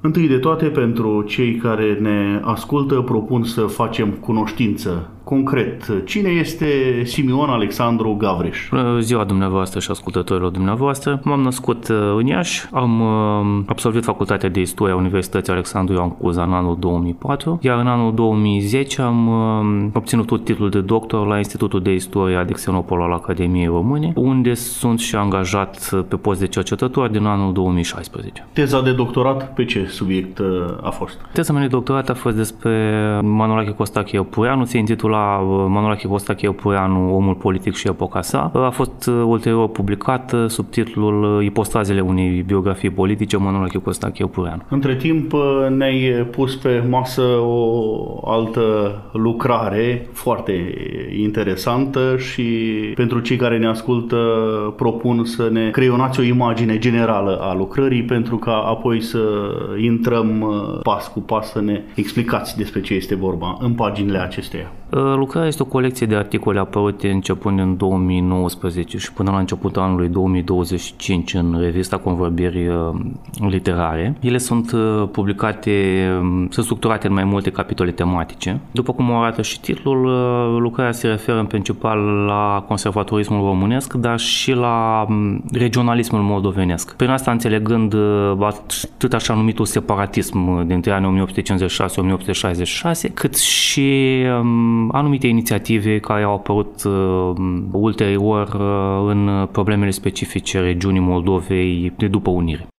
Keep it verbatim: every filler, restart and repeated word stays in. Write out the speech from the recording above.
Întâi de toate, pentru cei care ne ascultă, propun să facem cunoștință. Concret, cine este Simion Alexandru Gavreș? Bună ziua dumneavoastră și ascultătorilor dumneavoastră. M-am născut în Iași, am absolvit Facultatea de Istorie a Universității Alexandru Ioan Cuza în anul două mii patru, iar în anul două mii zece am obținut titlul de doctor la Institutul de Istorie Adexenopol al Academiei Române, unde sunt și angajat pe post de cercetător din anul două mii șaisprezece. Teza de doctorat pe ce subiect a fost? Teza mea de doctorat a fost despre Manolache Costache Iăpureanu, se intitula Manolache Costache Iăpureanu, omul politic și epoca sa. A fost ulterior publicat sub titlul Ipostazele unei biografii politice, Manolache Costache Iăpureanu. Între timp ne-ai pus pe masă o altă lucrare foarte interesantă și pentru cei care ne ascultă propun să ne creionați o imagine generală a lucrării pentru ca apoi să intrăm pas cu pas să ne explicați despre ce este vorba în paginile acesteia. Lucrarea este o colecție de articole apărute începând în două mii nouăsprezece și până la începutul anului două mii douăzeci și cinci în revista Convorbiri Literare. Ele sunt publicate, sunt structurate în mai multe capitole tematice. După cum o arată și titlul, lucrarea se referă în principal la conservatorismul românesc, dar și la regionalismul moldovenesc. Prin asta înțelegând atât așa numitul separatism dintre anii o mie opt sute cincizeci și șase - o mie opt sute șaizeci și șase, cât și anumite inițiative care au apărut uh, ulterior uh, în problemele specifice regiunii Moldovei de după unire.